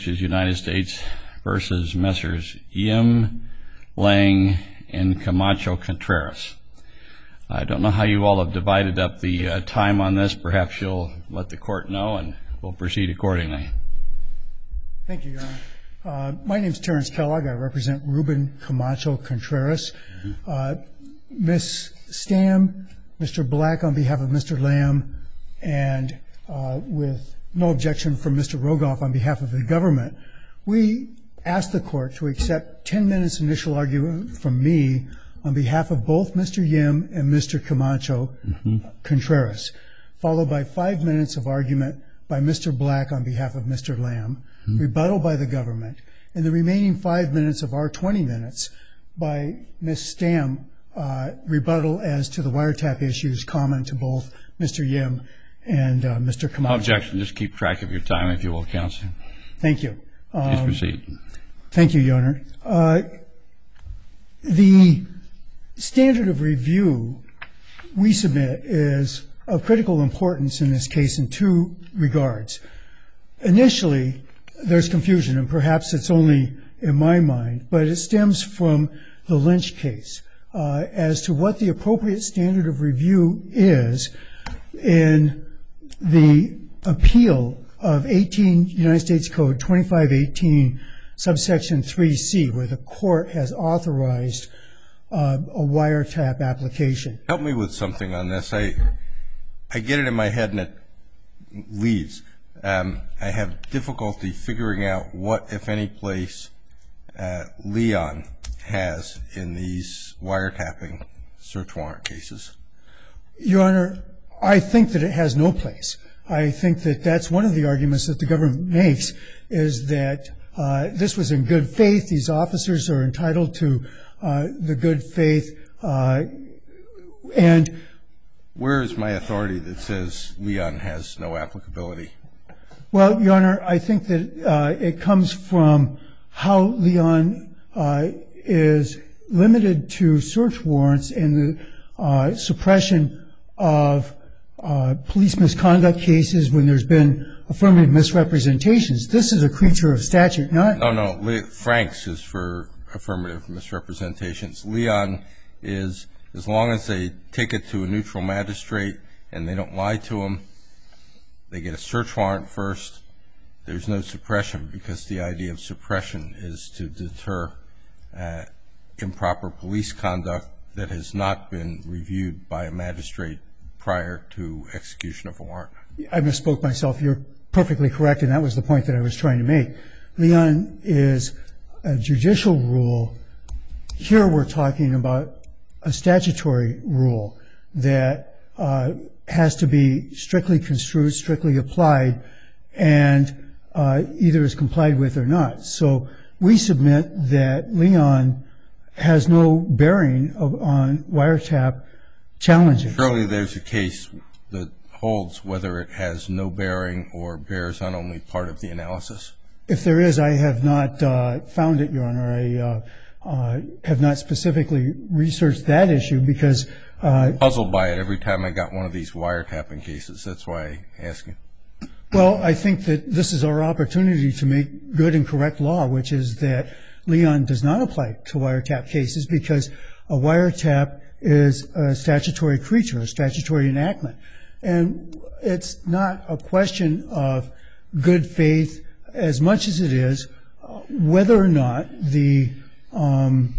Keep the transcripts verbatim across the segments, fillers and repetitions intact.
United States versus Messrs. Yim, Lang, and Camacho Contreras. I don't know how you all have divided up the uh, time on this. Perhaps you'll let the court know and we'll proceed accordingly. Thank you, Your Honor. Uh, my name is Terrence Kellogg. I represent Ruben Camacho Contreras. Mm-hmm. uh, Miz Stam, Mister Black on behalf of Mister Lamb, and uh, with no objection from Mister Rogoff on behalf of the government, we asked the court to accept ten minutes initial argument from me on behalf of both Mister Yim and Mister Camacho mm-hmm. Contreras, followed by five minutes of argument by Mister Black on behalf of Mister Lamb, mm-hmm. rebuttal by the government, and the remaining five minutes of our twenty minutes by Miz Stam, uh, rebuttal as to the wiretap issues common to both Mister Yim and uh, Mister Camacho. No objection. Just keep track of your time, if you will, counsel. Thank you. Um, Please proceed. Thank you, Your Honor. Uh, the standard of review we submit is of critical importance in this case in two regards. Initially, there's confusion, and perhaps it's only in my mind, but it stems from the Lynch case uh, as to what the appropriate standard of review is in the appeal of eighteen United States Code twenty-five eighteen subsection three C, where the court has authorized uh, a wiretap application. Help me with something on this. I I get it in my head and it leaves. Um, I have difficulty figuring out what, if any, place uh, Leon has in these wiretapping search warrant cases. Your Honor, I think that it has no place. I think that that's one of the arguments that the government makes, is that uh, this was in good faith. These officers are entitled to uh, the good faith. Uh, and where is my authority that says Leon has no applicability? Well, Your Honor, I think that uh, it comes from how Leon uh, is limited to search warrants and the uh, suppression of uh, police misconduct cases when there's been affirmative misrepresentations. This is a creature of statute, not... No, no. Le- Frank's is for affirmative misrepresentations. Leon is, as long as they take it to a neutral magistrate and they don't lie to him, they get a search warrant first. There's no suppression, because the idea of suppression is to deter uh, improper police conduct that has not been reviewed by a magistrate prior to execution of a warrant. I misspoke myself. You're perfectly correct, and that was the point that I was trying to make. Leon is a judicial rule. Here we're talking about a statutory rule that uh, has to be strictly construed, strictly applied, and uh, either is complied with or not. So we submit that Leon has no bearing of, on wiretap challenges. Surely there's a case that holds whether it has no bearing or bears on only part of the analysis. If there is, I have not uh, found it, Your Honor. I uh, uh, have not specifically researched that issue because... Uh, puzzled by it every time I got one of these wiretapping cases. That's why I ask you. Well, I think that this is our opportunity to make good and correct law, which is that Leon does not apply to wiretap cases because a wiretap is a statutory creature, a statutory enactment. And it's not a question of good faith as much as it is uh, whether or not the um,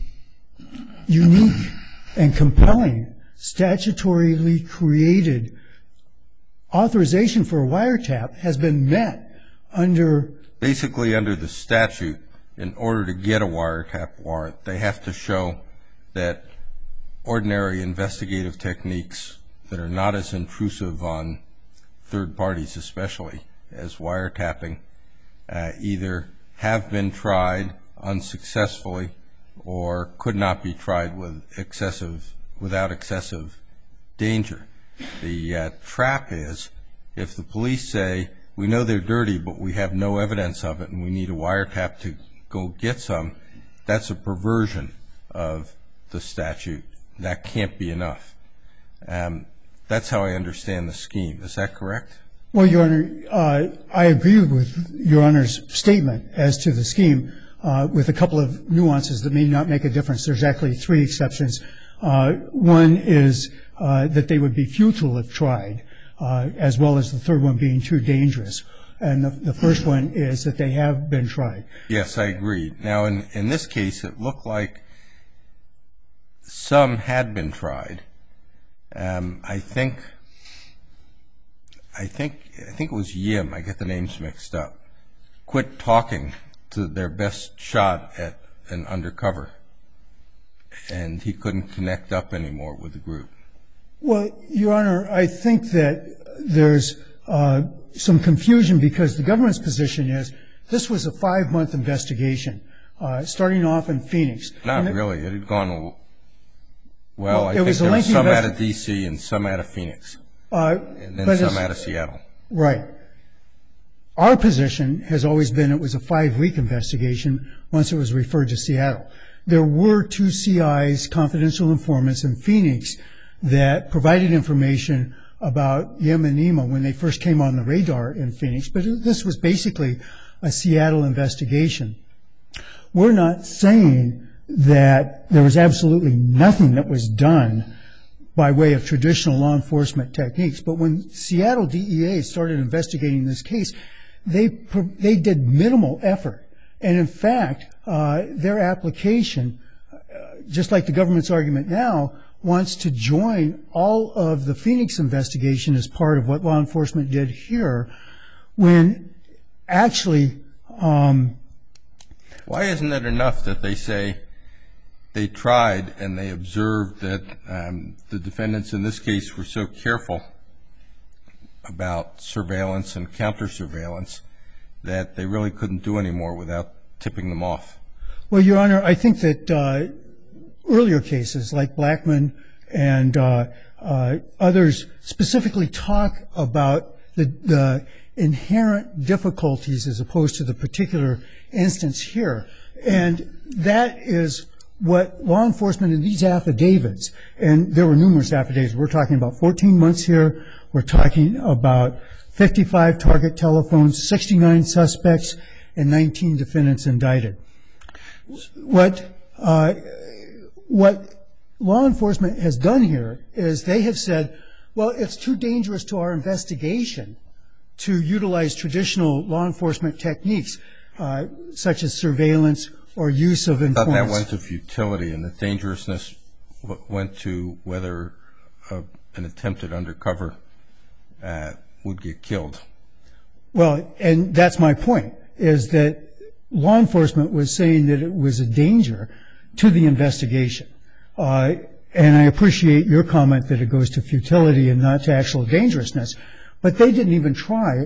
unique and compelling statutorily created authorization for a wiretap has been met under... Basically, under the statute, in order to get a wiretap warrant, they have to show that ordinary investigative techniques that are not as intrusive on third parties, especially as wiretapping, uh, either have been tried unsuccessfully or could not be tried with excessive without excessive danger. The uh, trap is if the police say, we know they're dirty, but we have no evidence of it and we need a wiretap to go get some, that's a perversion of the statute. That can't be enough. Um, that's how I understand the scheme. Is that correct? Well, Your Honor, uh, I agree with Your Honor's statement as to the scheme, uh, with a couple of nuances that may not make a difference. There's actually three exceptions. Uh, one is uh, that they would be futile if tried, uh, as well as the third one being too dangerous. And the, the first one is that they have been tried. Yes, I agree. Now, in, in this case, it looked like some had been tried. Um, I think, I think, I think it was Yim. I get the names mixed up. Quit talking to their best shot at an undercover, and he couldn't connect up anymore with the group. Well, Your Honor, I think that there's uh, some confusion because the government's position is this was a five-month investigation, uh, starting off in Phoenix. Not really. It had gone, well, well I it think was there was some invest- out of D C and some out of Phoenix, uh, and then but some it's- out of Seattle. Right. Our position has always been it was a five-week investigation once it was referred to Seattle. There were two C Is, confidential informants in Phoenix, that provided information about Yim and Nima when they first came on the radar in Phoenix, but this was basically a Seattle investigation. We're not saying that there was absolutely nothing that was done by way of traditional law enforcement techniques, but when Seattle D E A started investigating this case, they they did minimal effort. And in fact, uh, their application, uh, just like the government's argument now, wants to join all of the Phoenix investigation as part of what law enforcement did here, when actually... Um, Why isn't it enough that they say they tried and they observed that um, the defendants in this case were so careful about surveillance and counter-surveillance that they really couldn't do any more without tipping them off? Well, Your Honor, I think that uh, earlier cases like Blackman and uh, uh, others specifically talk about the, the inherent difficulties as opposed to the particular instance here. And that is what law enforcement in these affidavits, and there were numerous affidavits. We're talking about fourteen months here. We're talking about fifty-five target telephones, sixty-nine suspects, and nineteen defendants indicted. What uh, what law enforcement has done here is they have said, well, it's too dangerous to our investigation to utilize traditional law enforcement techniques, uh, such as surveillance or use of informants. I thought that went to futility, and the dangerousness w- went to whether uh, an attempted undercover uh, would get killed. Well, and that's my point, is that law enforcement was saying that it was a danger to the investigation. Uh, and I appreciate your comment that it goes to futility and not to actual dangerousness. But they didn't even try.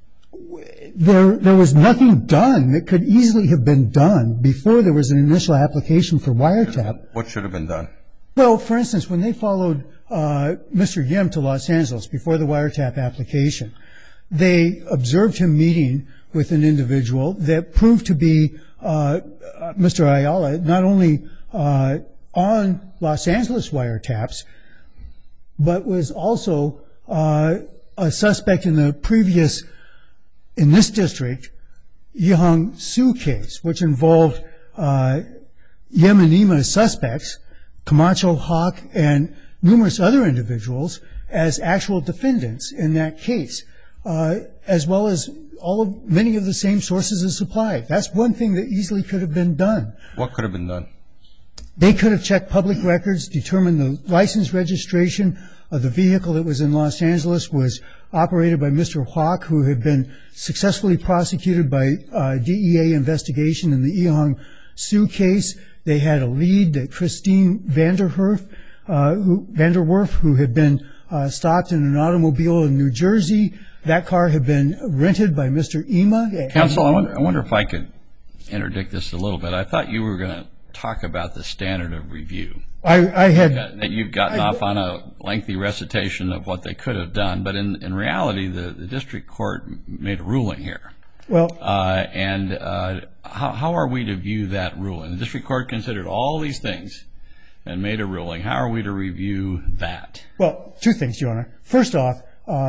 There, there was nothing done that could easily have been done before there was an initial application for wiretap. What should have been done? Well, for instance, when they followed uh, Mister Yim to Los Angeles before the wiretap application, they observed him meeting with an individual that proved to be uh, Mister Ayala, not only uh, on Los Angeles wiretaps, but was also uh, a suspect in the previous, in this district, Yihang Su case, which involved uh, Yim and Nima as suspects, Camacho, Hawk, and numerous other individuals as actual defendants in that case, uh, as well as all of many of the same sources of supply. That's one thing that easily could have been done. What could have been done? They could have checked public records, determined the license registration of the vehicle that was in Los Angeles was operated by Mister Hawk, who had been successfully prosecuted by uh, D E A investigation in the Yihang Su case. They had a lead, that Christine Vanderwerf, uh, who, Vanderwerf, who had been uh, stopped in an automobile in New Jersey. That car had been rented by Mister Ima. Counsel, I wonder, I wonder if I could interdict this a little bit. I thought you were going to talk about the standard of review. I, I had That you've gotten I, off on a lengthy recitation of what they could have done, but in, in reality, the, the district court made a ruling here. Well, uh, and uh, how, how are we to view that ruling? The district court considered all these things and made a ruling. How are we to review that? Well, two things, Your Honor. First off, uh,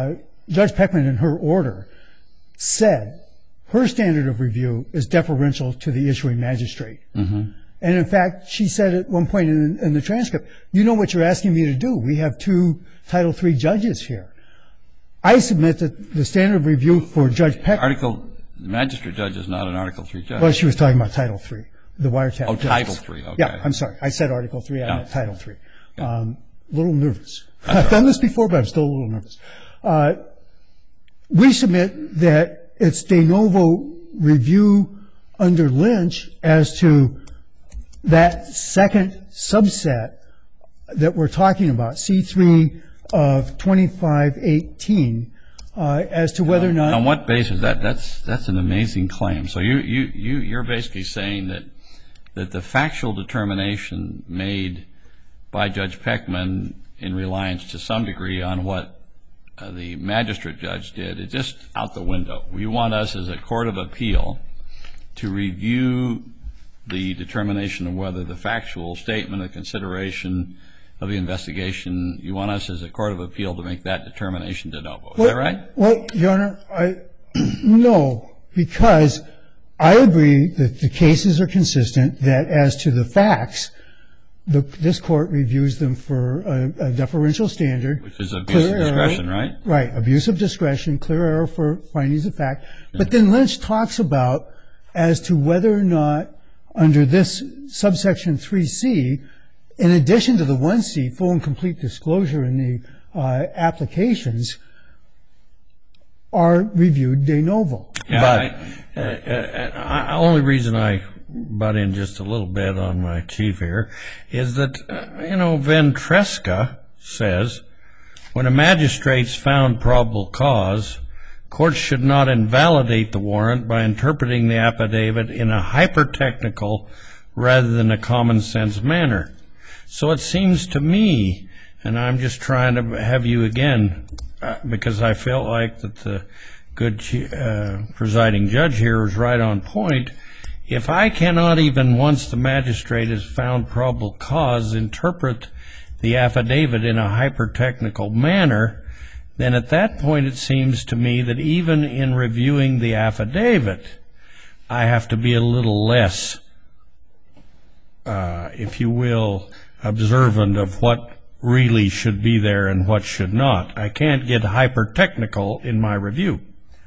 Judge Peckman, in her order, said her standard of review is deferential to the issuing magistrate. Mm-hmm. And, in fact, she said at one point in, in the transcript, you know what you're asking me to do. We have two Title three judges here. I submit that the standard of review for Judge Peckman. Article, the magistrate judge is not an Article three judge. Well, she was talking about Title three, the wiretap. Oh, judges. Title three, okay. Yeah, I'm sorry. I said Article three, I Yeah. meant Title three. Yeah. Um, a little nervous. I've done this before, but I'm still a little nervous. Uh, we submit that it's de novo review under Lynch as to that second subset that we're talking about, C three of twenty-five eighteen, uh, as to whether or not. On what basis? That that's that's an amazing claim. So you you you you're basically saying that that the factual determination made by Judge Peckman in reliance to some degree on what uh, the magistrate judge did is just out the window. You want us as a court of appeal to review the determination of whether the factual statement of consideration of the investigation, you want us as a court of appeal to make that determination de novo. Is well, that right? Well, Your Honor, I, no, because I agree that the cases are consistent, that as to the facts, the, this court reviews them for a, a deferential standard. Which is abuse of discretion, right? Right, abuse of discretion, clear error for findings of fact. Yeah. But then Lynch talks about as to whether or not under this subsection three C, in addition to the one C, full and complete disclosure in the uh, applications, are reviewed de novo. Yeah, but I, uh, uh, uh, only reason I butt in just a little bit on my chief here is that, uh, you know, Ventresca says, when a magistrate's found probable cause, courts should not invalidate the warrant by interpreting the affidavit in a hyper-technical rather than a common-sense manner. So it seems to me, and I'm just trying to have you again, uh, because I felt like that the good uh, presiding judge here is right on point. If I cannot even, once the magistrate has found probable cause, interpret the affidavit in a hyper-technical manner, then at that point it seems to me that even in reviewing the affidavit, I have to be a little less, uh, if you will, observant of what really should be there and what should not. I can't get hyper-technical in my review.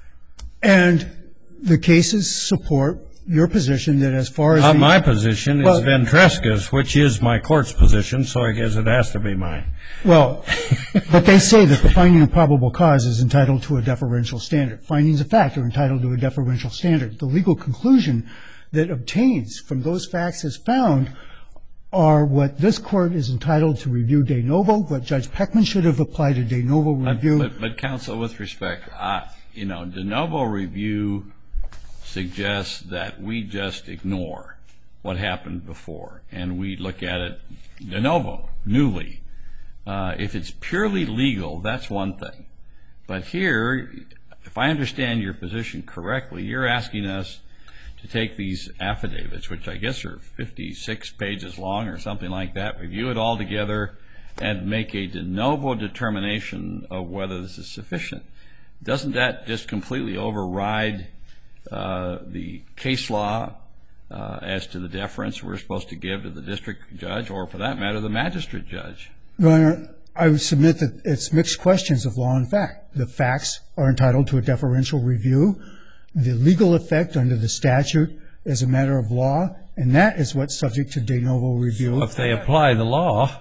And the cases support your position that as far as... Not the, my position, well, it's Ventresca's, which is my court's position, so I guess it has to be mine. Well, but they say that the finding of probable cause is entitled to a deferential standard. Findings of fact are entitled to a deferential standard. The legal conclusion that obtains from those facts as found are what this court is entitled to review de novo, what Judge Peckman should have applied a de novo review. But, but, but counsel, with respect, uh, you know, de novo review suggests that we just ignore what happened before and we look at it de novo, newly. Uh, if it's purely legal, that's one thing. But here, if I understand your position correctly, you're asking us to take these affidavits, which I guess are fifty-six pages long or something like that, review it all together, and make a de novo determination of whether this is sufficient. Doesn't that just completely override uh, the case law uh, as to the deference we're supposed to give to the district judge, or for that matter, the magistrate judge? Your Honor, I would submit that it's mixed questions of law and fact. The facts are entitled to a deferential review. The legal effect under the statute is a matter of law, and that is what's subject to de novo review. So if they apply the law,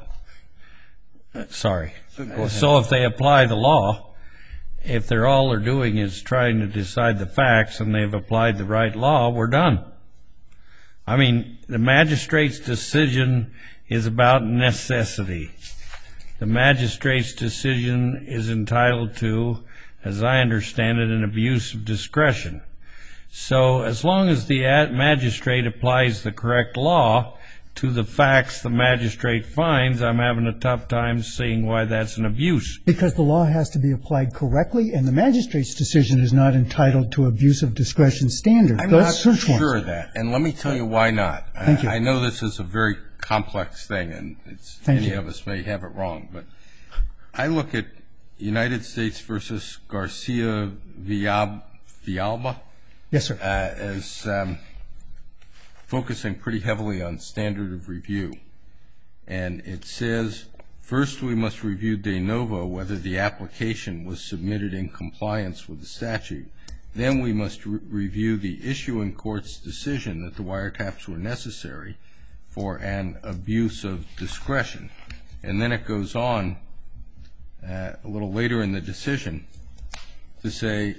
sorry, so if they apply the law, if they're all they're doing is trying to decide the facts and they've applied the right law, we're done. I mean, the magistrate's decision is about necessity. The magistrate's decision is entitled to, as I understand it, an abuse of discretion. So as long as the magistrate applies the correct law to the facts the magistrate finds, I'm having a tough time seeing why that's an abuse. Because the law has to be applied correctly, and the magistrate's decision is not entitled to abuse of discretion standard. I'm Those not sure ones. of that, and let me tell you why not. Thank I, you. I know this is a very complex thing, and it's, Thank any you. of us may have it wrong, but I look at United States versus Garcia Villalba, Villalba Yes, sir. uh, as um, focusing pretty heavily on standard of review. And it says, first we must review de novo whether the application was submitted in compliance with the statute. Then we must re- review the issuing court's decision that the wiretaps were necessary for an abuse of discretion. And then it goes on uh, a little later in the decision to say,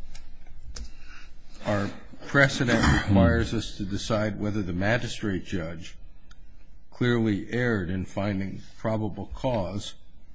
our precedent requires us to decide whether the magistrate judge clearly erred in finding probable cause.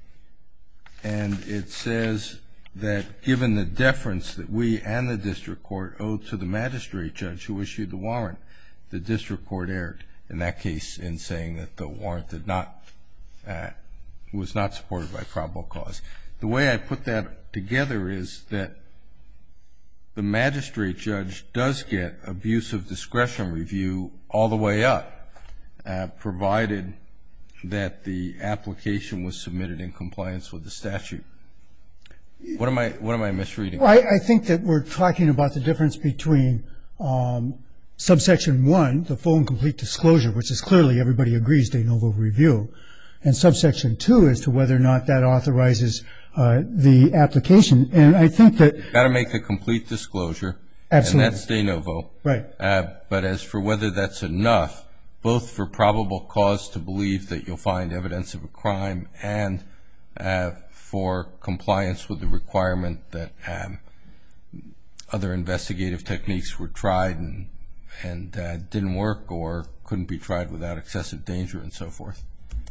And it says that given the deference that we and the district court owe to the magistrate judge who issued the warrant, the district court erred in that case in saying that the warrant did not, uh, was not supported by probable cause. The way I put that together is that the magistrate judge does get abuse of discretion review all the way up, uh, provided that the application was submitted in compliance with the statute. What am I, what am I misreading? Well, I, I think that we're talking about the difference between um, subsection one, the full and complete disclosure, which is clearly everybody agrees de novo review, and subsection two as to whether or not that authorizes uh, the application. And I think that Got to make the complete disclosure. Absolutely. And that's de novo. Right. Uh, but as for whether that's enough, both for probable cause to believe that you'll find evidence of a crime and uh, for compliance with the requirement that um, other investigative techniques were tried and, and uh, didn't work or couldn't be tried without excessive danger and so forth.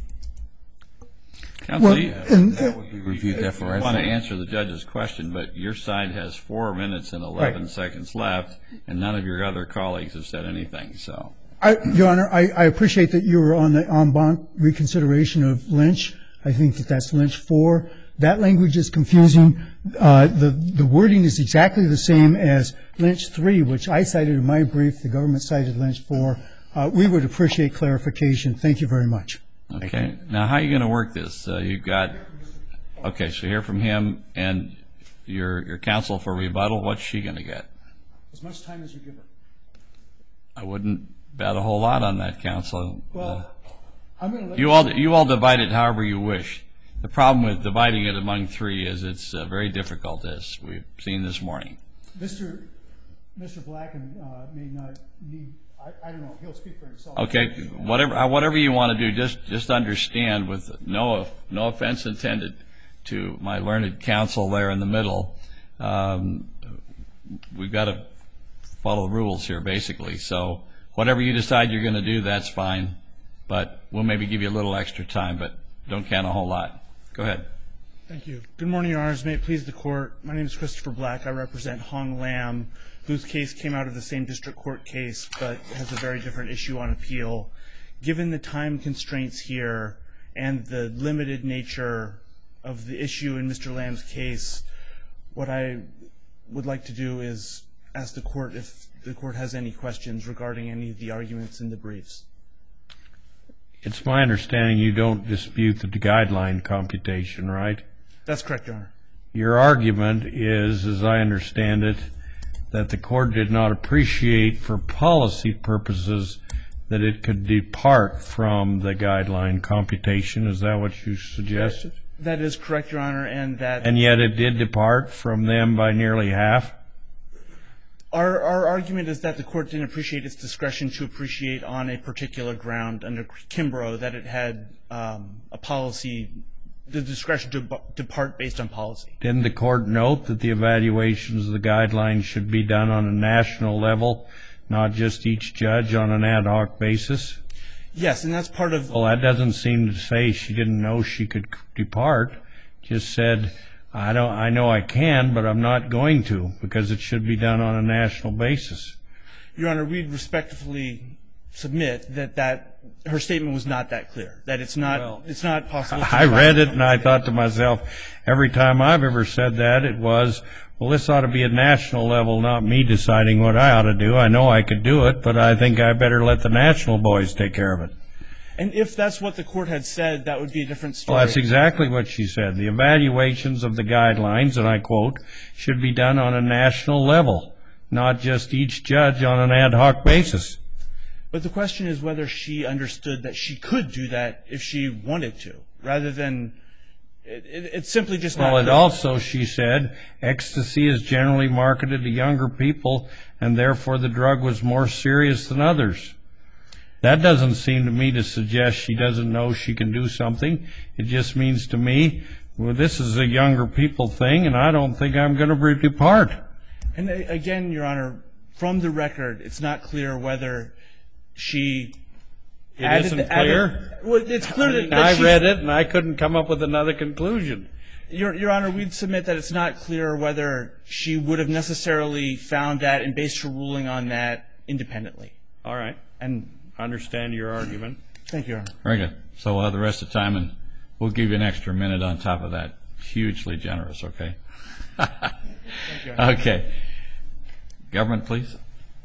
Counsel, Well, you and- That would be reviewed want to deferentially. answer the judge's question, but your side has four minutes and eleven Right. seconds left, and none of your other colleagues have said anything. So, I, Your Honor, I, I appreciate that you were on the en banc reconsideration of Lynch. I think that that's Lynch four. That language is confusing. Uh, the, the wording is exactly the same as Lynch three, which I cited in my brief. The government cited Lynch four. Uh, we would appreciate clarification. Thank you very much. okay. Now, how are you going to work this? Uh, you've got, okay, so hear from him, and your your counsel for rebuttal. What's she going to get? As much time as you give her. I wouldn't bet a whole lot on that, counsel. Well, I'm going to let You all you all divide it however you wish. The problem with dividing it among three is it's uh, very difficult, as we've seen this morning. Mister Mister Blacken uh, may not need, I, I don't know, he'll speak for himself. Okay, whatever uh, whatever you want to do, just just understand, with no no offense intended to my learned counsel there in the middle, um, we've got to follow the rules here, basically. So whatever you decide you're going to do, that's fine. But we'll maybe give you a little extra time, but don't count a whole lot. Go ahead. Thank you. Good morning, Your Honors. May it please the Court. My name is Christopher Black. I represent Hong Lam, whose case came out of the same district court case, but has a very different issue on appeal. Given the time constraints here and the limited nature of the issue in Mister Lam's case, what I would like to do is ask the Court if the Court has any questions regarding any of the arguments in the briefs. It's my understanding you don't dispute the guideline computation, right? That's correct, Your Honor. Your argument is, as I understand it, that the court did not appreciate for policy purposes that it could depart from the guideline computation. Is that what you suggested? That is correct, Your Honor, and that... And yet it did depart from them by nearly half? Our, our argument is that the Court didn't appreciate its discretion to appreciate on a particular ground under Kimbrough that it had um, a policy, the discretion to b- depart based on policy. Didn't the court note that the evaluations of the guidelines should be done on a national level, not just each judge on an ad hoc basis? Yes, and that's part of... Well, that doesn't seem to say she didn't know she could depart. Just said, I don't. I know I can, but I'm not going to, because it should be done on a national basis. Your Honor, we'd respectfully submit that, that her statement was not that clear, that it's not, Well, it's not possible to... I read it and I thought to myself, every time I've ever said that, it was, well, this ought to be a national level, not me deciding what I ought to do. I know I could do it, but I think I better let the national boys take care of it. And if that's what the court had said, that would be a different story. Well, that's exactly what she said. The evaluations of the guidelines, and I quote, should be done on a national level, not just each judge on an ad hoc basis. But the question is whether she understood that she could do that if she wanted to, rather than it, it, it's simply just not. Well, and clear. also she said ecstasy is generally marketed to younger people, and therefore the drug was more serious than others. That doesn't seem to me to suggest she doesn't know she can do something. It just means to me, well, this is a younger people thing, and I don't think I'm going to depart. And again, Your Honor, from the record, it's not clear whether she It added, isn't added, clear? Well, it's clear I, that, mean, that I she, read it, and I couldn't come up with another conclusion. Your, Your Honor, we'd submit that it's not clear whether she would have necessarily found that and based her ruling on that independently. All right. And I understand your argument. thank you, Your Honor. Very good. So we'll have the rest of the time, and we'll give you an extra minute on top of that. Hugely generous, okay? Thank you, Your Honor. Okay. Government, please.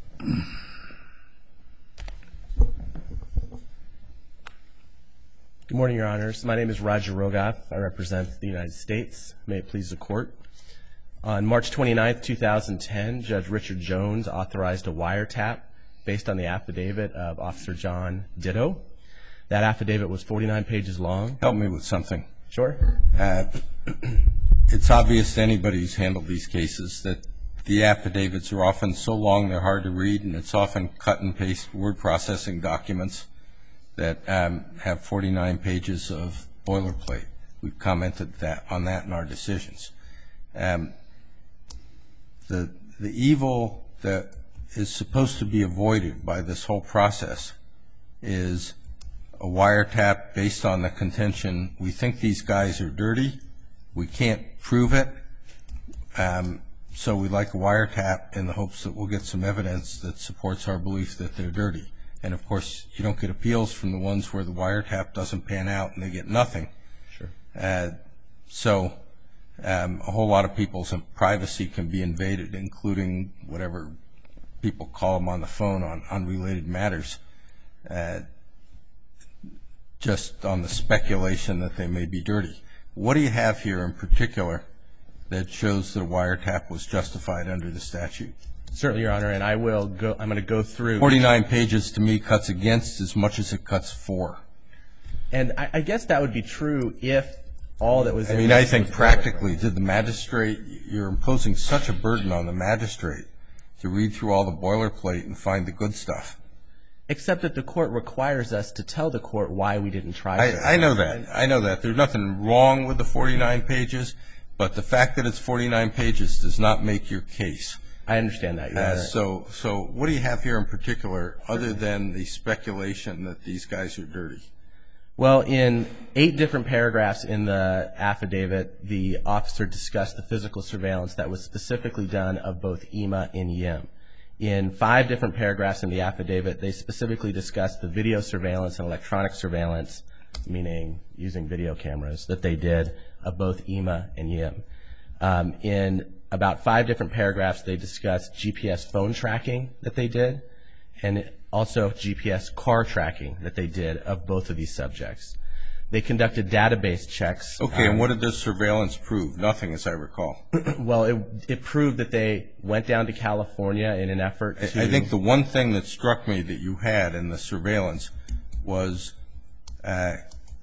Good morning, Your Honors. My name is Roger Rogoff. I represent the United States. May it please the Court. On March twenty-ninth, two thousand ten, Judge Richard Jones authorized a wiretap based on the affidavit of Officer John Ditto. That affidavit was forty-nine pages long. Help me with something. Sure. Uh, it's obvious to anybody who's handled these cases that the affidavits are often so long they're hard to read, and it's often cut and paste word processing documents that um, have forty-nine pages of boilerplate. We've commented that on that in our decisions. Um, the the evil that is supposed to be avoided by this whole process is a wiretap based on the contention, we think these guys are dirty, we can't prove it, um, so we'd like a wiretap in the hopes that we'll get some evidence that supports our belief that they're dirty. And of course, you don't get appeals from the ones where the wiretap doesn't pan out and they get nothing. Sure. Uh, so um, a whole lot of people's privacy can be invaded, including whatever people call them on the phone on unrelated matters, uh, just on the speculation that they may be dirty. What do you have here in particular that shows that a wiretap was justified under the statute? Certainly, Your Honor, and I will go, I'm going to go through. forty-nine pages to me cuts against as much as it cuts for. And I, I guess that would be true if all that was I in mean, this I think was practically, did the magistrate, you're imposing such a burden on the magistrate to read through all the boilerplate and find the good stuff. Except that the court requires us to tell the court why we didn't try to. I, I know that. I know that. There's nothing wrong with the forty-nine pages, but the fact that it's forty-nine pages does not make your case. I understand that, Your Uh, Honor. so, so what do you have here in particular other than the speculation that these guys are dirty? Well, in eight different paragraphs in the affidavit, the officer discussed the physical surveillance that was specifically done of both E M A and Yim. In five different paragraphs in the affidavit, they specifically discussed the video surveillance and electronic surveillance, meaning using video cameras, that they did of both E M A and Yim. Um, in about five different paragraphs, they discussed G P S phone tracking that they did, and also G P S car tracking that they did of both of these subjects. They conducted database checks. Okay, um, and what did this surveillance prove? Nothing, as I recall. Well, it, it proved that they went down to California in an effort to... I think the one thing that struck me that you had in the surveillance was uh,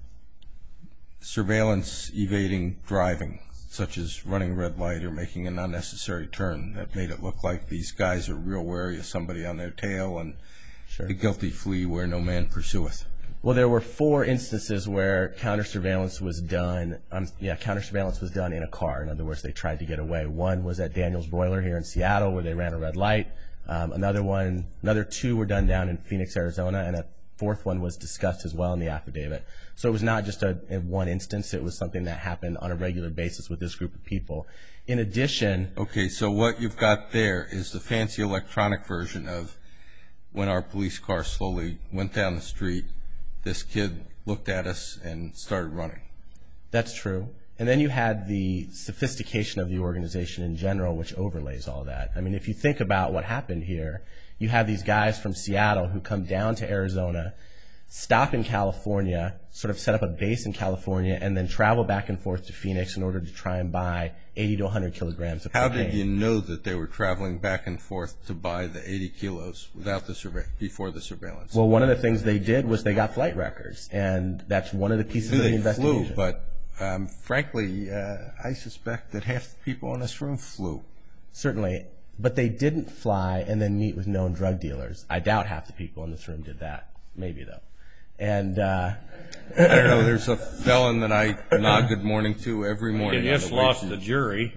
surveillance evading driving, such as running a red light or making an unnecessary turn. That made it look like these guys are real wary of somebody on their tail, and Sure. the guilty flee where no man pursueth. Well, there were four instances where counter surveillance was done. Um, yeah, counter surveillance was done in a car. In other words, they tried to get away. One was at Daniel's Broiler here in Seattle, where they ran a red light. Um, another one, another two were done down in Phoenix, Arizona, and a fourth one was discussed as well in the affidavit. So it was not just a in one instance. It was something that happened on a regular basis with this group of people. In addition, Okay, so what you've got there is the fancy electronic version of when our police car slowly went down the street, this kid looked at us and started running. that's true. And then you had the sophistication of the organization in general, which overlays all that. I mean, if you think about what happened here, you have these guys from Seattle who come down to Arizona. stop in California, sort of set up a base in California, and then travel back and forth to Phoenix in order to try and buy eighty to one hundred kilograms of How cocaine. did you know that they were traveling back and forth to buy the eighty kilos without the surve- before the surveillance? Well, one of the things they did was they got flight records, and that's one of the pieces Knew of the they investigation. flew, but um, frankly, uh, I suspect that half the people in this room flew. Certainly, but they didn't fly and then meet with known drug dealers. I doubt half the people in this room did that. Maybe, though. And uh, I don't know. There's a felon that I nod good morning to every morning. You on just the way lost to- the jury.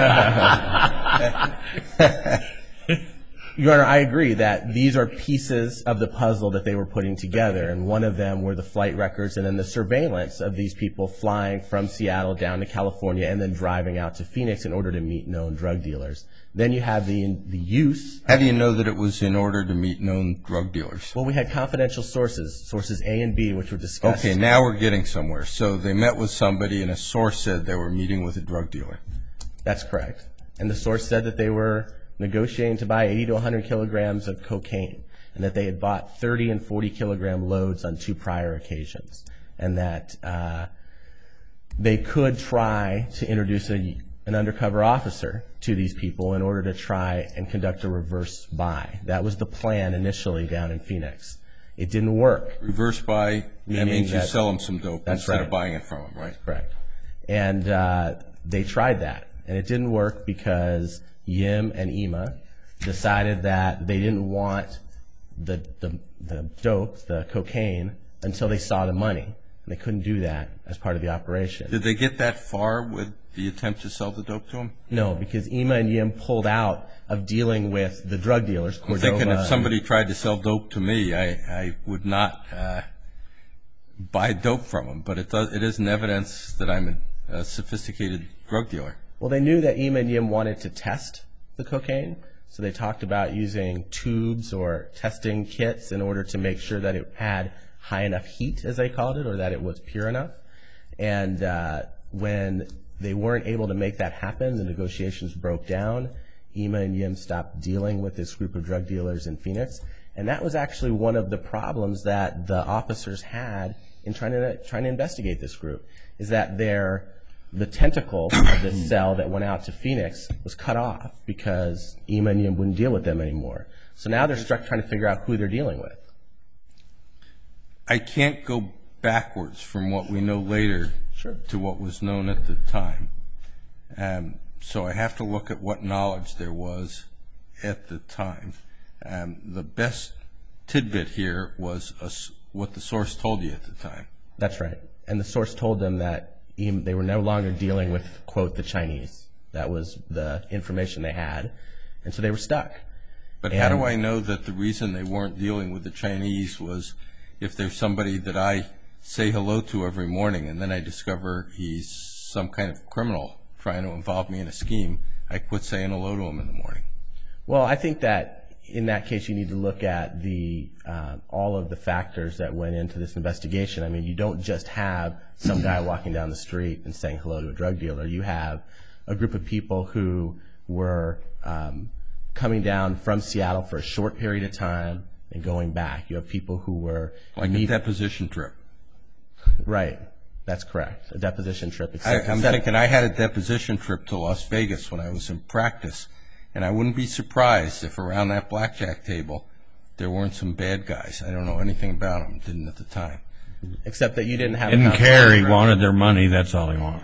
Your Honor, I agree that these are pieces of the puzzle that they were putting together, and one of them were the flight records and then the surveillance of these people flying from Seattle down to California and then driving out to Phoenix in order to meet known drug dealers. Then you have the the use. How do you know that it was in order to meet known drug dealers? Well, we had confidential sources, sources A and B, which were discussed. Okay, now we're getting somewhere. So they met with somebody, and a source said they were meeting with a drug dealer. That's correct. And the source said that they were negotiating to buy eighty to one hundred kilograms of cocaine, and that they had bought thirty and forty kilogram loads on two prior occasions, and that uh, they could try to introduce a, an undercover officer to these people in order to try and conduct a reverse buy. That was the plan initially down in Phoenix. It didn't work. Reverse buy, that Meaning means you that- sell them some dope That's instead right. of buying it from them, right? Correct. And uh, they tried that, and it didn't work because Yim and Ema decided that they didn't want the, the, the dope, the cocaine, until they saw the money. And they couldn't do that as part of the operation. Did they get that far with the attempt to sell the dope to them? No, because Ema and Yim pulled out of dealing with the drug dealers. I'm thinking Cordova if somebody tried to sell dope to me, I, I would not uh, buy dope from them. But it does, it isn't evidence that I'm a, a sophisticated drug dealer. Well, they knew that Ema and Yim wanted to test the cocaine, so they talked about using tubes or testing kits in order to make sure that it had high enough heat, as they called it, or that it was pure enough. And uh, when they weren't able to make that happen, the negotiations broke down. Ema and Yim stopped dealing with this group of drug dealers in Phoenix, and that was actually one of the problems that the officers had in trying to trying to investigate this group, is that their the tentacle of the cell that went out to Phoenix was cut off because Ema and Yim wouldn't deal with them anymore. So now they're stuck trying to figure out who they're dealing with. I can't go backwards from what we know later Sure. to what was known at the time. Um, so I have to look at what knowledge there was at the time. Um, the best tidbit here was a s what the source told you at the time. That's right. And the source told them that Ema, they were no longer dealing with, quote, the Chinese. That was the information they had. And so they were stuck. But how do And- I know that the reason they weren't dealing with the Chinese was if there's somebody that I say hello to every morning and then I discover he's some kind of criminal trying to involve me in a scheme, I quit saying hello to him in the morning. Well, I think that in that case you need to look at the uh, all of the factors that went into this investigation. I mean, you don't just have some guy walking down the street and saying hello to a drug dealer. You have a group of people who were um, coming down from Seattle for a short period of time and going back. You have people who were Like a meet- deposition trip. right. That's correct. A deposition trip. I, Except I'm instead- thinking I had a deposition trip to Las Vegas when I was in practice, and I wouldn't be surprised if around that blackjack table there weren't some bad guys. I don't know anything about them, didn't at the time. except that you didn't have. a Didn't conflict. care. He wanted their money. That's all he wanted.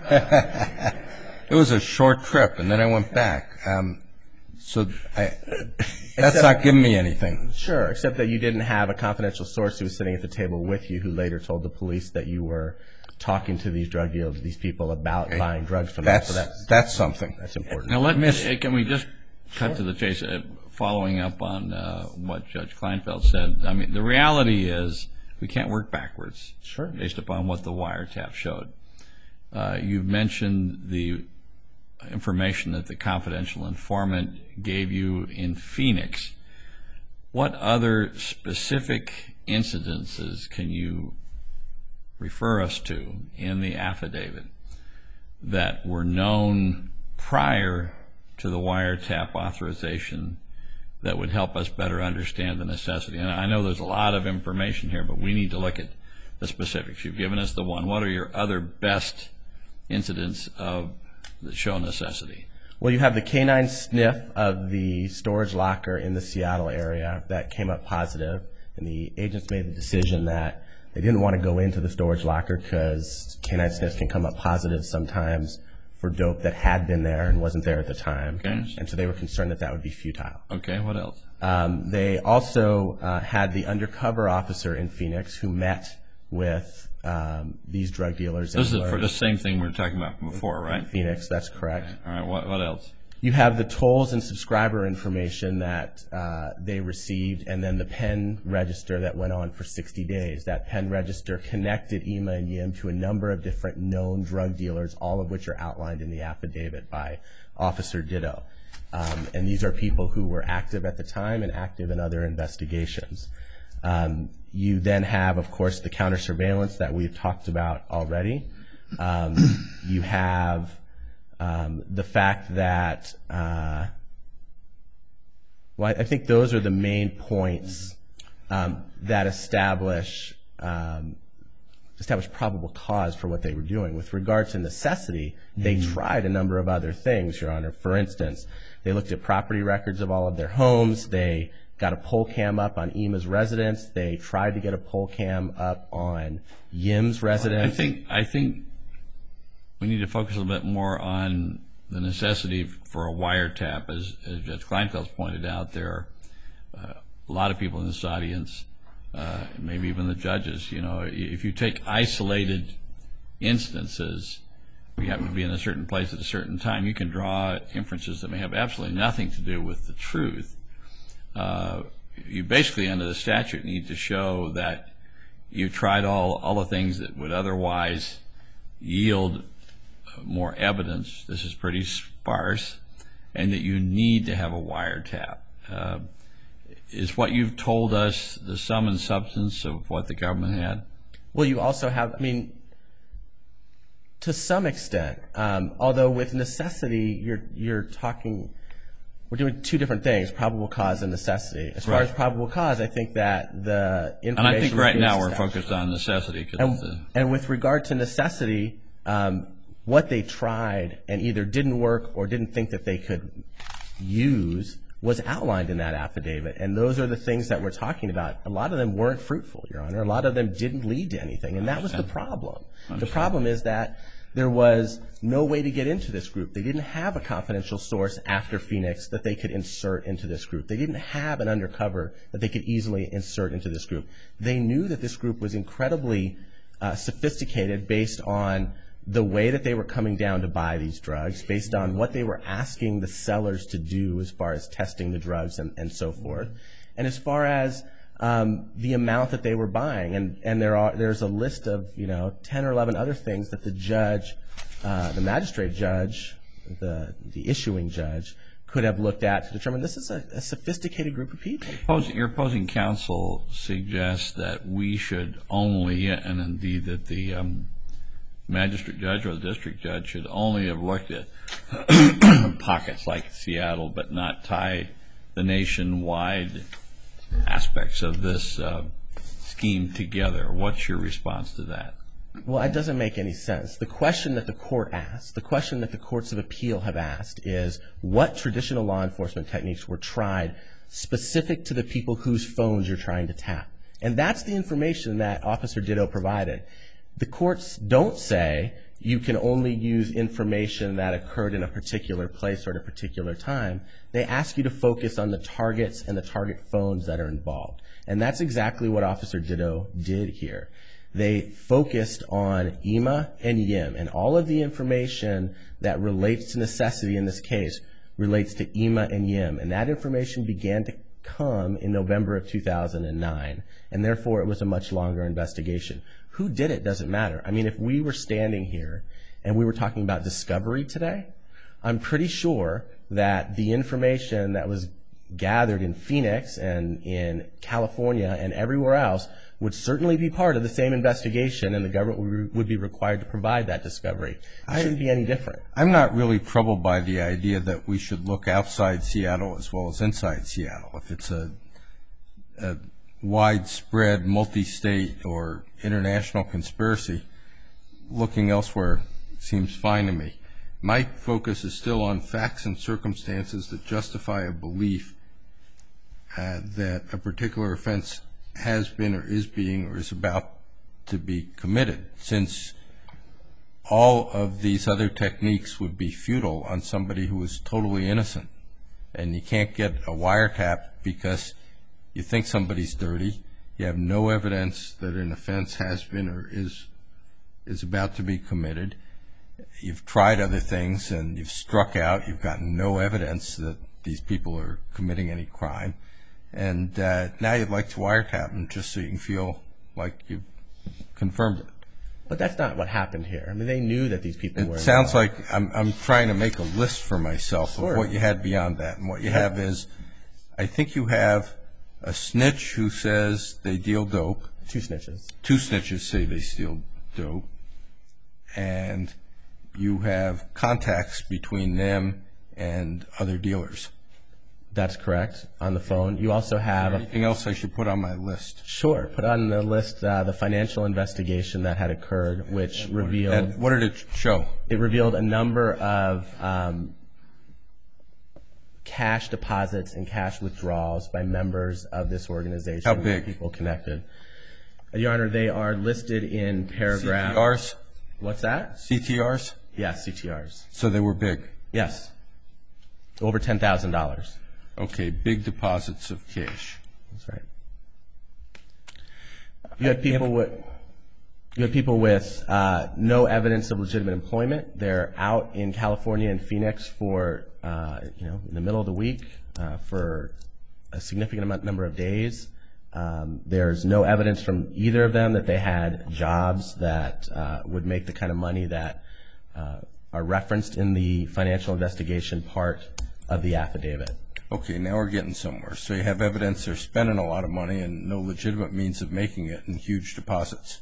It was a short trip, and then I went back. Um, so I, that's not giving me anything. Sure, except that you didn't have a confidential source who was sitting at the table with you who later told the police that you were talking to these drug dealers, these people about Okay. buying drugs from them. That's So that's, that's something. that's important. Now, let me, uh, can we just cut to the chase, uh, following up on uh, what Judge Kleinfeld said? I mean, the reality is we can't work backwards. Sure. Based upon what the wiretap showed. Uh, you've mentioned the information that the confidential informant gave you in Phoenix. What other specific incidences can you refer us to in the affidavit that were known prior to the wiretap authorization that would help us better understand the necessity? And I know there's a lot of information here, but we need to look at the specifics. You've given us the one. What are your other best incidents of that show necessity? Well, you have the canine sniff of the storage locker in the Seattle area that came up positive, and the agents made the decision that they didn't want to go into the storage locker because canine sniffs can come up positive sometimes for dope that had been there and wasn't there at the time. Okay. And so they were concerned that that would be futile. Okay, what else? Um, they also uh, had the undercover officer in Phoenix who met with um, these drug dealers. This is and for the same thing we were talking about before, right? Phoenix, that's correct. Okay. All right, what, what else? You have the tolls and subscriber information that uh, they received, and then the pen register that went on for sixty days. That pen register connected E M A and Y I M to a number of different known drug dealers, all of which are outlined in the affidavit by Officer Ditto. Um, and these are people who were active at the time and active in other investigations. Um, you then have, of course, the counter surveillance that we've talked about already. Um, you have um, the fact that, uh, well, I think those are the main points um, that establish um, establish probable cause for what they were doing. With regard to necessity, they mm-hmm. tried a number of other things, Your Honor. For instance, they looked at property records of all of their homes. They got a poll cam up on E M A's residence. They tried to get a poll cam up on Y I M's residence. I think I think we need to focus a little bit more on the necessity for a wiretap. As, as Judge Kleinfeld's pointed out, there are uh, a lot of people in this audience, uh, maybe even the judges. You know, if you take isolated instances, you happen to be in a certain place at a certain time, you can draw inferences that may have absolutely nothing to do with the truth. Uh, you basically, under the statute, need to show that you tried all, all the things that would otherwise yield more evidence. This is pretty sparse, and that you need to have a wiretap. Uh, is what you've told us the sum and substance of what the government had? Well, you also have, I mean, to some extent, um, although with necessity, you're you're talking, we're doing two different things, probable cause and necessity. As far right. as probable cause, I think that the information... And I think right now we're focused on necessity. And, the, and with regard to necessity, um, what they tried and either didn't work or didn't think that they could use was outlined in that affidavit. And those are the things that we're talking about. A lot of them weren't fruitful, Your Honor. A lot of them didn't lead to anything. And that was the problem. The problem is that there was no way to get into this group. They didn't have a confidential source after Phoenix that they could insert into this group. They didn't have an undercover that they could easily insert into this group. They knew that this group was incredibly uh, sophisticated based on the way that they were coming down to buy these drugs, based on what they were asking the sellers to do as far as testing the drugs and, and so forth, and as far as um, the amount that they were buying. And, and there are there's a list of, you know, ten or eleven other things that the judge, uh, the magistrate judge, the, the issuing judge, could have looked at to determine this is a, a sophisticated group of people. Your opposing counsel suggests that we should only, and indeed that the um, magistrate judge or the district judge should only have looked at pockets like Seattle, but not tie the nationwide aspects of this uh, scheme together. What's your response to that? Well, it doesn't make any sense. The question that the court asked, the question that the courts of appeal have asked is what traditional law enforcement techniques were tried specific to the people whose phones you're trying to tap. And that's the information that Officer Ditto provided. The courts don't say you can only use information that occurred in a particular place or at a particular time. They ask you to focus on the targets and the target phones that are involved. And that's exactly what Officer Ditto did here. They focused on E M A and Y I M, and all of the information that relates to necessity in this case relates to E M A and Y I M. And that information began to come in November of two thousand nine, and therefore it was a much longer investigation. Who did it doesn't matter. I mean, if we were standing here and we were talking about discovery today, I'm pretty sure that the information that was gathered in Phoenix and in California and everywhere else would certainly be part of the same investigation, and the government would be required to provide that discovery. It shouldn't be any different. I'm not really troubled by the idea that we should look outside Seattle as well as inside Seattle. If it's a, a widespread, multi-state or international conspiracy, looking elsewhere seems fine to me. My focus is still on facts and circumstances that justify a belief uh, that a particular offense has been or is being or is about to be committed, since all of these other techniques would be futile on somebody who is totally innocent. And you can't get a wiretap because you think somebody's dirty. You have no evidence that an offense has been or is is about to be committed. You've tried other things and you've struck out. You've gotten no evidence that these people are committing any crime. And uh, now you'd like to wiretap them just so you can feel like you've confirmed it. But that's not what happened here. I mean, they knew that these people were It sounds involved. like I'm, I'm trying to make a list for myself Sure. of what you had beyond that. And what you have is, I think you have a snitch who says they deal dope. Two snitches. Two snitches say they steal dope. And you have contacts between them and other dealers. That's correct, on the phone. You also have a Anything else I should put on my list? Sure. Put on the list uh, the financial investigation that had occurred, which revealed And what did it show? it revealed a number of um, cash deposits and cash withdrawals by members of this organization. How big? People connected. Uh, Your Honor, they are listed in paragraph. C T Rs? What's that? C T Rs? Yes, C T Rs. So they were big. Yes. Over ten thousand dollars. Okay, big deposits of cash. That's right. You had people with you had people with uh, no evidence of legitimate employment. They're out in California and Phoenix for uh, you know in the middle of the week uh, for a significant amount number of days. Um, there's no evidence from either of them that they had jobs that uh, would make the kind of money that uh, are referenced in the financial investigation part of the affidavit. Okay, now we're getting somewhere. So you have evidence they're spending a lot of money and no legitimate means of making it in huge deposits.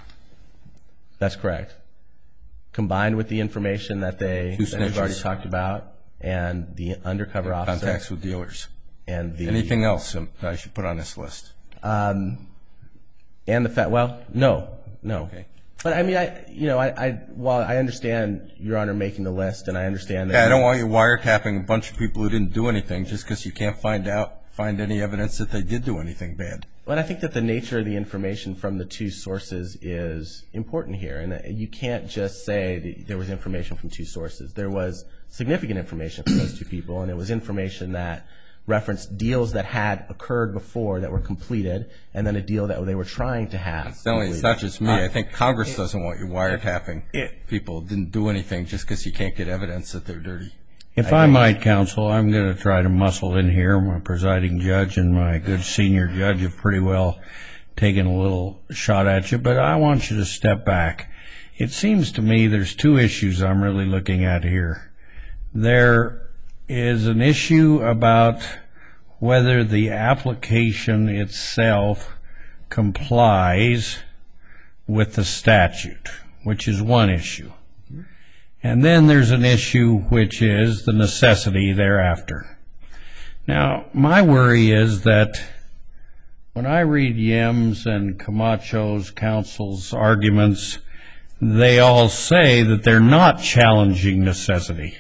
That's correct. Combined with the information that they Two that we've already snitches. talked about and the undercover officer Contacts with dealers. and the Anything else that I should put on this list? um, and the fact well no no Okay. but I mean I you know I, I while I understand Your Honor making the list and I understand that Yeah, I you- don't want you wiretapping a bunch of people who didn't do anything just because you can't find out, find any evidence that they did do anything bad. But I think that the nature of the information from the two sources is important here, and that you can't just say that there was information from two sources. There was significant information from those two people, and it was information that referenced deals that had occurred before that were completed, and then a deal that they were trying to have. It's not, it's not just me. I think Congress doesn't want you wiretapping people who didn't do anything just because you can't get evidence that they're dirty. If I might, counsel, I'm going to try to muscle in here. My presiding judge and my good senior judge have pretty well taken a little shot at you, but I want you to step back. It seems to me there's two issues I'm really looking at here. There is an issue about whether the application itself complies with the statute, which is one issue. And then there's an issue which is the necessity thereafter. Now, my worry is that when I read Yim's and Camacho's counsel's arguments, they all say that they're not challenging necessity.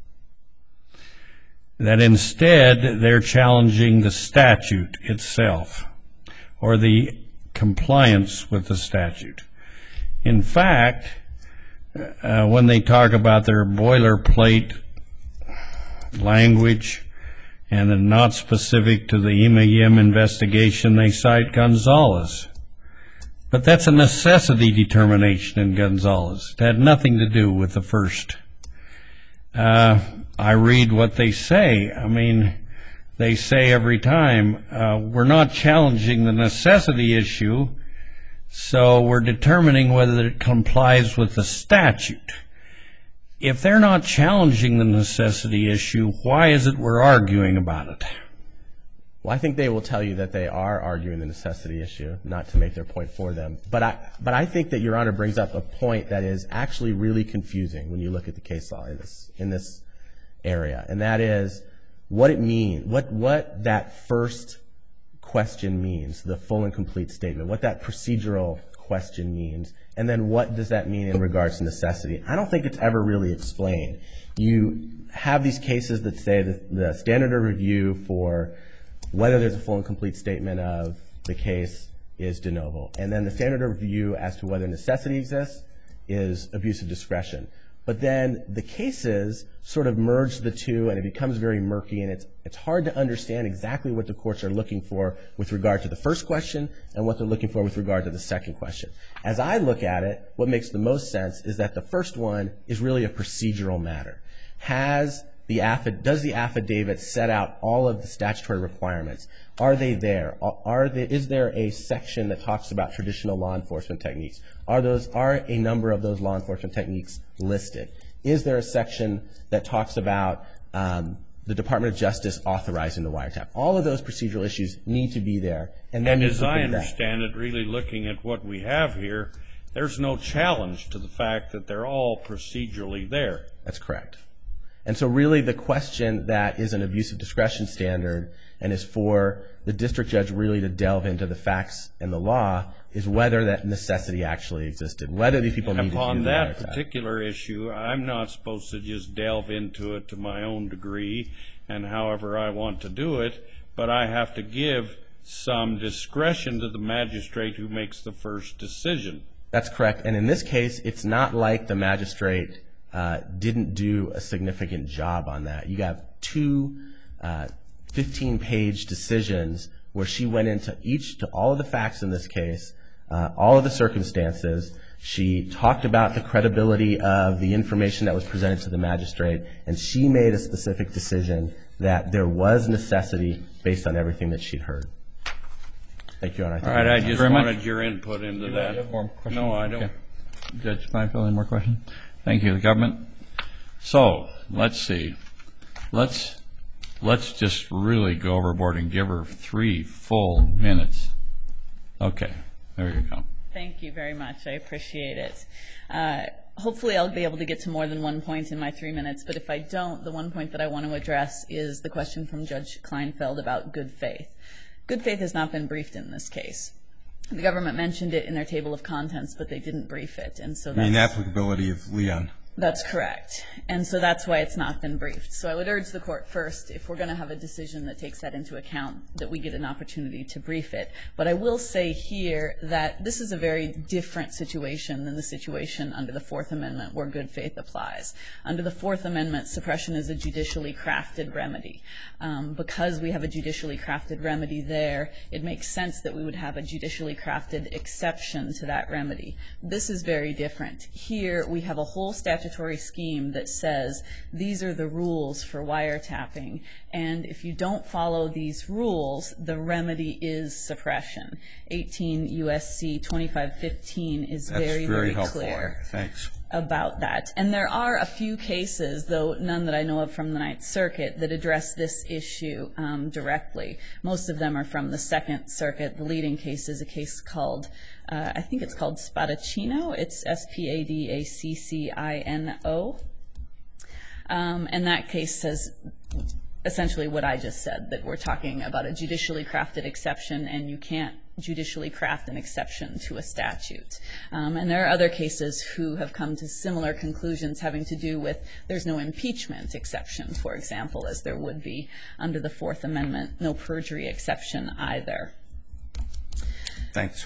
That instead they're challenging the statute itself or the compliance with the statute. In fact, Uh, when they talk about their boilerplate language and are not specific to the Ema Yim investigation, they cite Gonzalez. But that's a necessity determination in Gonzalez. It had nothing to do with the first. Uh, I read what they say. I mean, they say every time, uh, we're not challenging the necessity issue, so we're determining whether it complies with the statute. If they're not challenging the necessity issue, why is it we're arguing about it? Well, I think they will tell you that they are arguing the necessity issue, not to make their point for them. But I, but I think that Your Honor brings up a point that is actually really confusing when you look at the case law in this in this area, and that is what it means, what what that first question means, the full and complete statement, what that procedural question means, and then what does that mean in regards to necessity. I don't think it's ever really explained. You have these cases that say that the standard of review for whether there's a full and complete statement of the case is de novo. And then the standard of review as to whether necessity exists is abuse of discretion. But then the cases sort of merge the two, and it becomes very murky, and it's it's hard to understand exactly what the courts are looking for with regard to the first question and what they're looking for with regard to the second question. As I look at it, what makes the most sense is that the first one is really a procedural matter. Has the affid- does the affidavit set out all of the statutory requirements? Are they there? Are they, is there a section that talks about traditional law enforcement techniques? Are those are a number of those law enforcement techniques listed? Is there a section that talks about um, the Department of Justice authorizing the wiretap? All of those procedural issues need to be there. And then And as I that. understand it, really looking at what we have here, there's no challenge to the fact that they're all procedurally there. That's correct. And so really the question that is an abuse of discretion standard and is for the district judge really to delve into the facts and the law is whether that necessity actually existed, whether these people needed to do the Upon that wiretap. particular issue, I'm not supposed to just delve into it to my own degree and however I want to do it, but I have to give some discretion to the magistrate who makes the first decision. That's correct. And in this case, it's not like the magistrate uh, didn't do a significant job on that. You have two uh, fifteen-page decisions where she went into each, to all of the facts in this case, uh, all of the circumstances. She talked about the credibility of the information that was presented to the magistrate, and she made a specific decision that there was necessity based on everything that she'd heard. Thank you, Your Honor. All right, I just very much. wanted your input into that. have more questions? No, I don't. Okay. Judge Kleinfeld, any more questions? Thank you, the government. So, let's see. Let's let's just really go overboard and give her three full minutes. Okay, there you go. Thank you very much. I appreciate it. Uh, hopefully I'll be able to get to more than one point in my three minutes, but if I don't, the one point that I want to address is the question from Judge Kleinfeld about good faith. Good faith has not been briefed in this case. The government mentioned it in their table of contents, but they didn't brief it, and so I that's... mean, applicability of Leon. That's correct. And so that's why it's not been briefed. So I would urge the court first, if we're going to have a decision that takes that into account, that we get an opportunity to brief it. But I will say here that this is a very different situation than the situation under the Fourth Amendment where good faith applies. Under the Fourth Amendment, suppression is a judicially crafted remedy. Um, because we have a judicially crafted remedy there, it makes sense that we would have a judicially crafted exception to that remedy. This is very different. Here we have a whole statute statutory scheme that says these are the rules for wiretapping, and if you don't follow these rules, the remedy is suppression. eighteen U S C twenty-five fifteen is That's very, very, very helpful. clear Thanks. about that. And there are a few cases, though none that I know of from the Ninth Circuit, that address this issue um, directly. Most of them are from the Second Circuit. The leading case is a case called, uh, I think it's called Spadacino. It's S P A D A C C I N O. Um, and that case says essentially what I just said, that we're talking about a judicially crafted exception, and you can't judicially craft an exception to a statute. Um, and there are other cases who have come to similar conclusions having to do with there's no impeachment exception, for example, as there would be under the Fourth Amendment, no perjury exception either. Thanks.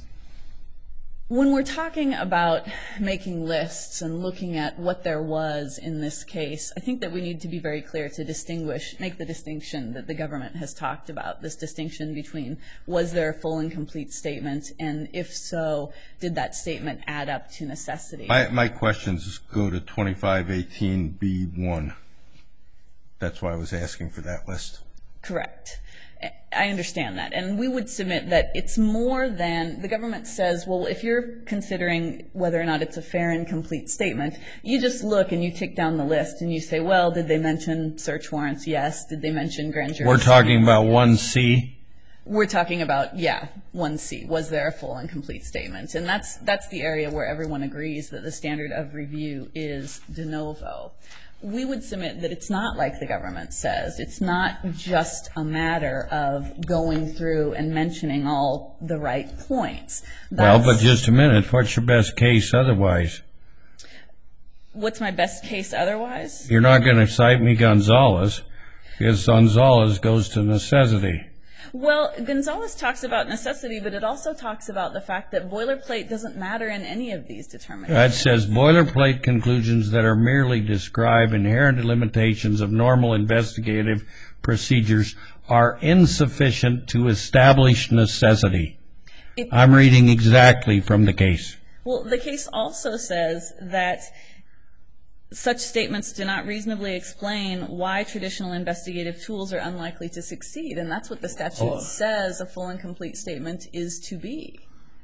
When we're talking about making lists and looking at what there was in this case, I think that we need to be very clear to distinguish, make the distinction that the government has talked about, this distinction between was there a full and complete statement, and if so, did that statement add up to necessity? My, my questions go to twenty-five eighteen B one. That's why I was asking for that list. Correct. I understand that. And we would submit that it's more than, the government says, well, if you're considering whether or not it's a fair and complete statement, you just look and you tick down the list and you say, well, did they mention search warrants? Yes. Did they mention grand jury? We're talking about one C? We're talking about, yeah, one C. Was there a full and complete statement? And that's that's the area where everyone agrees that the standard of review is de novo. We would submit that it's not like the government says. It's not just a matter of going through and mentioning all the right points. Well, That's, but just a minute. What's your best case otherwise? What's my best case otherwise? You're not going to cite me Gonzalez, because Gonzalez goes to necessity. Well, Gonzalez talks about necessity, but it also talks about the fact that boilerplate doesn't matter in any of these determinations. It says boilerplate conclusions that are merely describe inherent limitations of normal investigative procedures are insufficient to establish necessity. It, I'm reading exactly from the case. Well, the case also says that such statements do not reasonably explain why traditional investigative tools are unlikely to succeed, and that's what the statute Oh. says a full and complete statement is to be.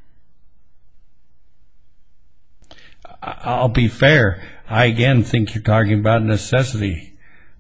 I- I'll be fair. I again think you're talking about necessity.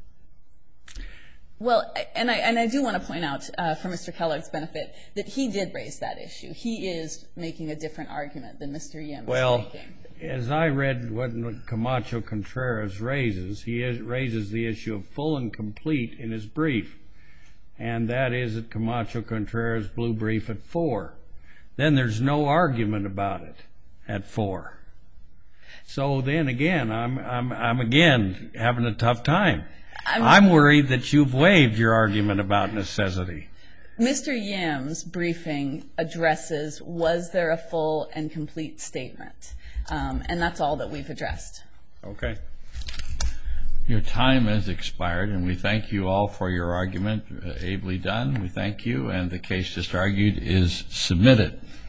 Well, and I and I do want to point out, uh, for Mister Kellogg's benefit, that he did raise that issue. He is making a different argument than Mister Yim Well, is making. as I read what Camacho Contreras raises, he is, raises the issue of full and complete in his brief, and that is at Camacho Contreras' blue brief at four. Then there's no argument about it at four. So then again, I'm I'm I'm again having a tough time. I'm, I'm worried that you've waived your argument about necessity. Mister Yim's briefing addresses, was there a full and complete statement? Um, and that's all that we've addressed. Okay. Your time has expired, and we thank you all for your argument. Uh, ably done. We thank you, and the case just argued is submitted.